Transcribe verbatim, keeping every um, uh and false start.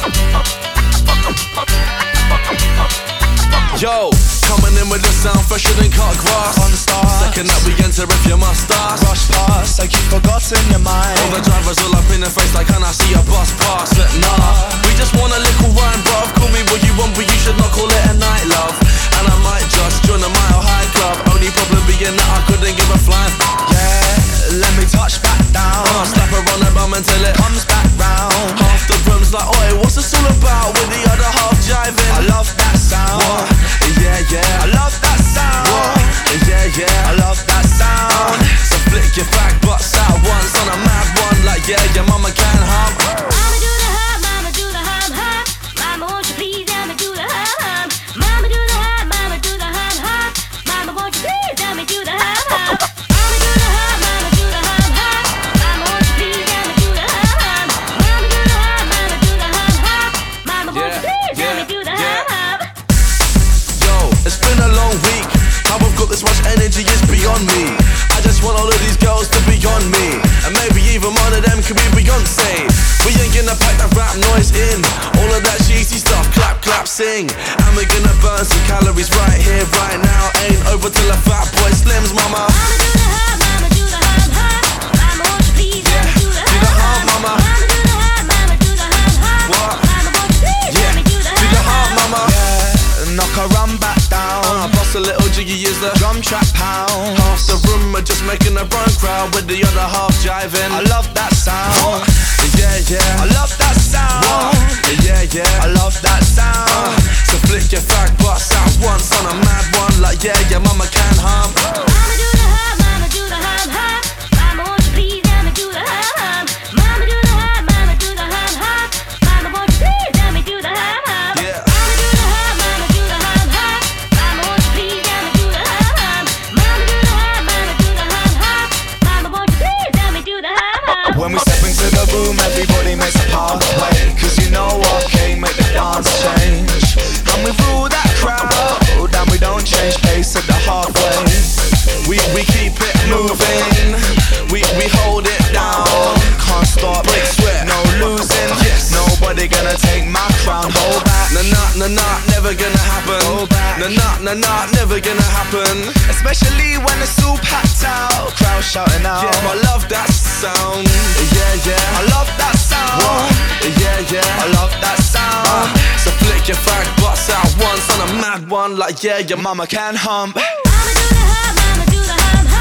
Yo, coming in with the sound fresher than cut grass. On the stars, second that we enter if you must ask. rush past like you've forgotten your mind. All the drivers all up in the face like, can I see a bus pass? But nah, we just want a little wine, bruv. Call me what you want, but you should not call it a night, love. And I might just join a Mile High Club. Only problem being that I couldn't give a flying. Yeah, let me touch back down. uh, Slap her on the bum until it Comes back round. half the room's like, oi, what's this all about? With the other half jiving. I love that sound. What? Yeah, yeah. I love that sound. What? Yeah, yeah. I love that sound. uh, So flick your back butts out once on a mad one. Like, yeah, your mama can hum. Mama do the hum, mama do the hum, hum. Mama, won't you please let me do the hum, hum. Mama do the hum, mama do the hum, hum. Mama, won't you please let me do the hum, hum. Mama do the hum, mama do the hum, hum. Mama, won't you please let me do the hum, hum. Mama do the hum, mama do the hum, hum. Mama, won't you please let me do the hum, hum. Yo, it's been a long week. How I've got this much energy is beyond me. I just want all of these girls to be on me. And maybe even one of them could be Beyonce. We ain't gonna pack that rap noise in. All of that cheesy stuff, clap, clap, sing. And we're gonna burn some calories right here, right now. Ain't over till a fat boy slims, mama. Mama do the hum, mama do the hum, hum. Mama, won't you please let me do the Do the hum, hum, hum. mama. Mama do the hum, mama do the hum, hum. What? Mama, won't you please Yeah, let me do the do the hum, hum, hum. mama. Yeah, knock her run back down. Uh, bust a little jiggy is the Drum track pound. half the room are just making a run crowd with the other half jiving. I love that sound. Yeah, yeah. I love that sound. Yeah, yeah. I love that sound. Uh, so flick your fat butts out once on a mad one. Like, yeah, your mama can hum. Mama do the hum, mama do the hum, hum. Mama, won't you please let me do the hum, hum. Mama do the hum, mama do the hum, hum. Mama, won't you please let me do the hum, hum. Yeah. Mama do the hum, mama do the hum, hum. Mama, won't you please let me do the hum, hum. Mama do the hum, mama do the hum, hum. Mama, won't you please let me do the hum, hum. When we step into the room, everybody makes a pathway. Cause you know what came, make the dance change. And we rule that crowd, and we don't change pace at the halfway. We we keep it moving. We we hold it down. Can't stop, Break sweat. no losing. Yes. Nobody gonna take my crown, hold back. Nah nah nah nah, never gonna happen. Hold back. Nah nah nah nah, never gonna happen. Especially when it's all packed out, crowd shouting out. Yeah, I love that sound. Yeah yeah. I love that sound. What? Yeah yeah. I love that sound. Uh, so flick your fat butts out once on a mad one. Like, yeah, your mama Mama can hum. Mama do the hum, mama do the hum,